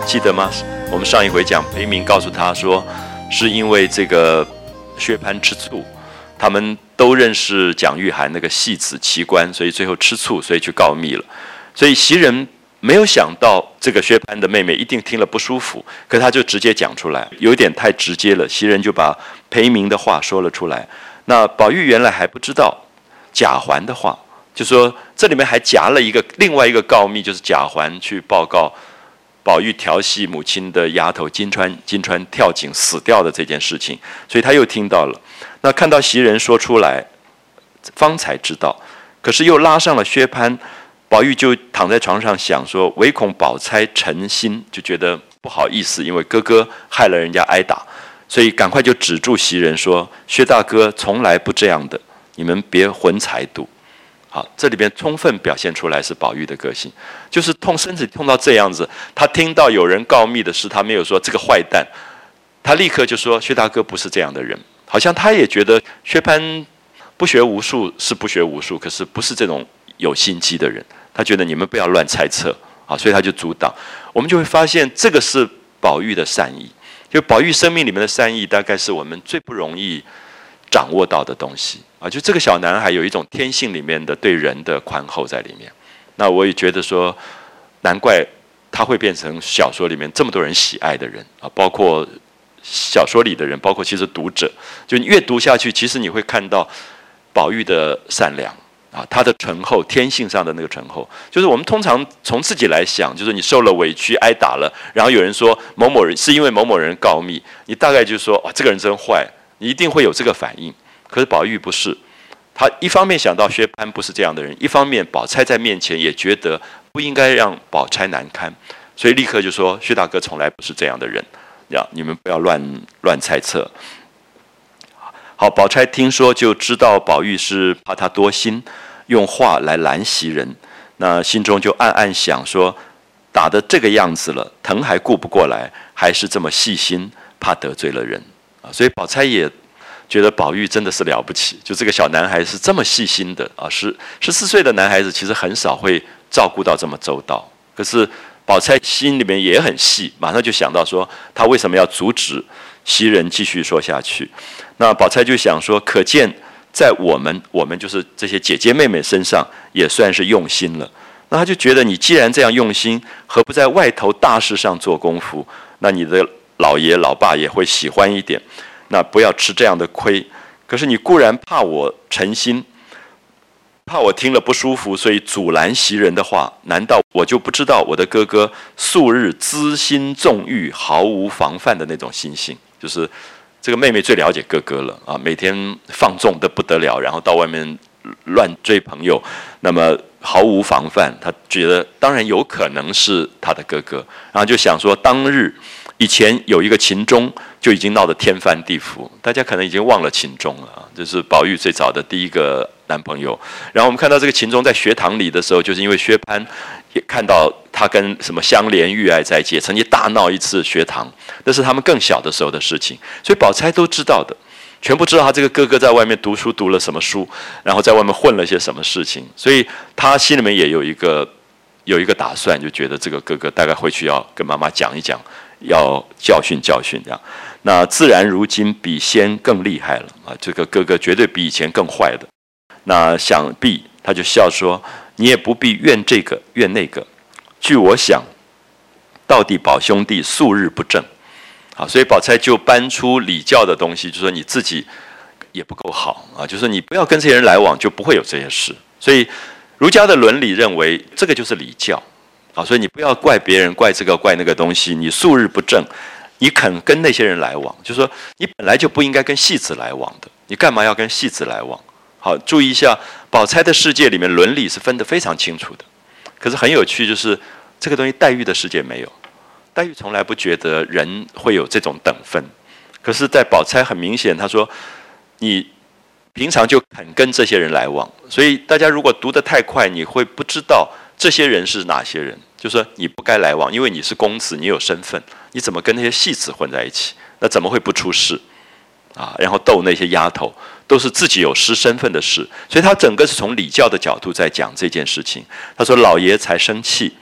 记得吗？我们上一回讲裴明告诉他说，是因为这个薛蟠吃醋，他们都认识蒋玉菡那个戏子奇官，所以最后吃醋，所以去告密了。所以袭人没有想到这个薛蟠的妹妹一定听了不舒服，可他就直接讲出来，有一点太直接了。袭人就把裴明的话说了出来。那宝玉原来还不知道贾环的话，就说这里面还夹了另外一个告密，就是贾环去报告宝玉调戏母亲的丫头金钏跳井死掉的这件事情，所以他又听到了。那看到袭人说出来，方才知道，可是又拉上了薛蟠，宝玉就躺在床上想说，唯恐宝钗沉心，就觉得不好意思，因为哥哥害了人家挨打，所以赶快就止住袭人说，薛大哥从来不这样的，你们别混才赌。好，这里边充分表现出来是宝玉的个性，就是痛身子痛到这样子，他听到有人告密的事，他没有说这个坏蛋，他立刻就说薛大哥不是这样的人，好像他也觉得薛蟠不学无术是不学无术，可是不是这种有心机的人，他觉得你们不要乱猜测啊，所以他就阻挡。我们就会发现这个是宝玉的善意，就宝玉生命里面的善意，大概是我们最不容易掌握到的东西啊，就这个小男孩有一种天性里面的对人的宽厚在里面。那我也觉得说，难怪他会变成小说里面这么多人喜爱的人啊，包括小说里的人，包括其实读者，就你越读下去，其实你会看到宝玉的善良啊，他的醇厚，天性上的那个醇厚，就是我们通常从自己来想，就是你受了委屈挨打了，然后有人说某某人是因为某某人告密，你大概就是说哇，这个人真坏。你一定会有这个反应，可是宝玉不是，他一方面想到薛蟠不是这样的人，一方面宝钗在面前也觉得不应该让宝钗难堪，所以立刻就说薛大哥从来不是这样的人，你们不要乱猜测。好，宝钗听说就知道宝玉是怕他多心，用话来拦袭人，那心中就暗暗想说，打得这个样子了，疼还顾不过来，还是这么细心，怕得罪了人。所以宝钗也觉得宝玉真的是了不起，就这个小男孩是这么细心的啊，14岁的男孩子其实很少会照顾到这么周到。可是宝钗心里面也很细，马上就想到说，他为什么要阻止袭人继续说下去？那宝钗就想说，可见在我们就是这些姐姐妹妹身上也算是用心了。那他就觉得你既然这样用心，何不在外头大事上做功夫？那你的老爷老爸也会喜欢一点，那不要吃这样的亏。可是你固然怕我诚心，怕我听了不舒服，所以阻拦袭人的话，难道我就不知道我的哥哥素日资心纵欲，毫无防范的那种心性？就是这个妹妹最了解哥哥了啊，每天放纵得不得了，然后到外面乱追朋友，那么毫无防范，他觉得当然有可能是他的哥哥，然后就想说当日。以前有一个秦钟就已经闹得天翻地覆，大家可能已经忘了秦钟了啊，这是宝玉最早的第一个男朋友。然后我们看到这个秦钟在学堂里的时候，就是因为薛蟠也看到他跟什么香莲玉爱在一起，曾经大闹一次学堂，那是他们更小的时候的事情，所以宝钗都知道的，全部知道他这个哥哥在外面读书读了什么书，然后在外面混了些什么事情，所以他心里面也有一个打算，就觉得这个哥哥大概回去要跟妈妈讲一讲。要教训这样，那自然如今比先更厉害了啊！这个哥哥绝对比以前更坏的。那想必他就笑说：“你也不必怨这个怨那个，据我想，到底宝兄弟素日不正。”啊，所以宝钗就搬出礼教的东西，就说你自己也不够好啊，就说你不要跟这些人来往，就不会有这些事。所以儒家的伦理认为，这个就是礼教。所以你不要怪别人，怪这个怪那个东西。你素日不正，你肯跟那些人来往，就是说你本来就不应该跟戏子来往的，你干嘛要跟戏子来往？好，注意一下，宝钗的世界里面伦理是分得非常清楚的。可是很有趣，就是这个东西黛玉的世界没有，黛玉从来不觉得人会有这种等分。可是，在宝钗很明显，她说你平常就肯跟这些人来往，所以大家如果读得太快，你会不知道这些人是哪些人。就说你不该来往，因为你是公子，你有身份，你怎么跟那些戏子混在一起？那怎么会不出事啊？然后逗那些丫头，都是自己有失身份的事。所以他整个是从礼教的角度在讲这件事情。他说：“老爷才生气，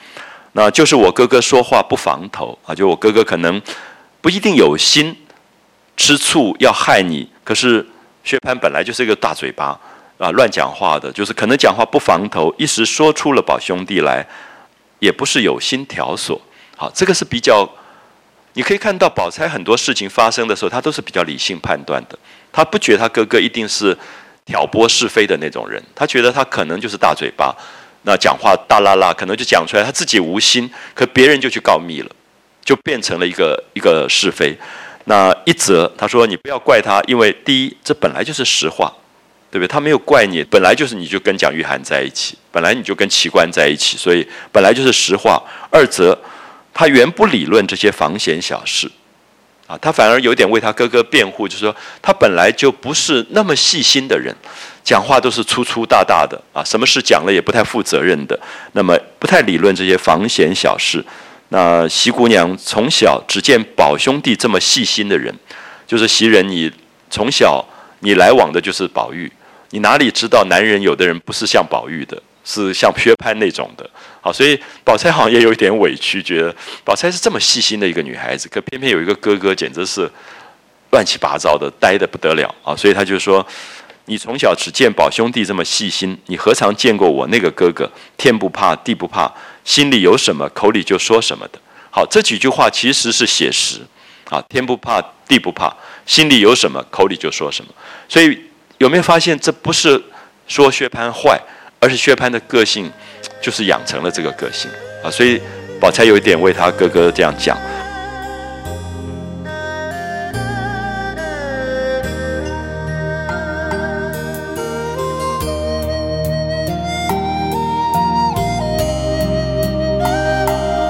那就是我哥哥说话不防头啊，就我哥哥可能不一定有心吃醋要害你，可是薛蟠本来就是一个大嘴巴啊，乱讲话的，就是可能讲话不防头，一时说出了宝兄弟来，也不是有心挑唆。好，这个是比较，你可以看到宝钗很多事情发生的时候，他都是比较理性判断的，他不觉得他哥哥一定是挑拨是非的那种人，他觉得他可能就是大嘴巴。那讲话大啦啦，可能就讲出来，他自己无心，可别人就去告密了，就变成了一个是非。那一则他说你不要怪他，因为第一这本来就是实话，对不对？他没有怪你，本来就是你就跟蒋玉菡在一起，本来你就跟齐官在一起，所以本来就是实话。二则他原不理论这些房闲小事，啊，他反而有点为他哥哥辩护，就是说他本来就不是那么细心的人。讲话都是粗粗大大的啊，什么事讲了也不太负责任的，那么不太理论这些房闲小事。那席姑娘从小只见宝兄弟这么细心的人，就是袭人，你从小你来往的就是宝玉，你哪里知道男人有的人不是像宝玉的，是像薛蟠那种的。好，所以宝钗好像也有一点委屈，觉得宝钗是这么细心的一个女孩子，可偏偏有一个哥哥简直是乱七八糟的，呆得不得了啊！所以他就说。你从小只见宝兄弟这么细心，你何尝见过我那个哥哥？天不怕地不怕，心里有什么口里就说什么的。好，这几句话其实是写实啊，天不怕地不怕，心里有什么口里就说什么。所以有没有发现，这不是说薛蟠坏，而是薛蟠的个性就是养成了这个个性啊。所以宝钗有一点为他哥哥这样讲。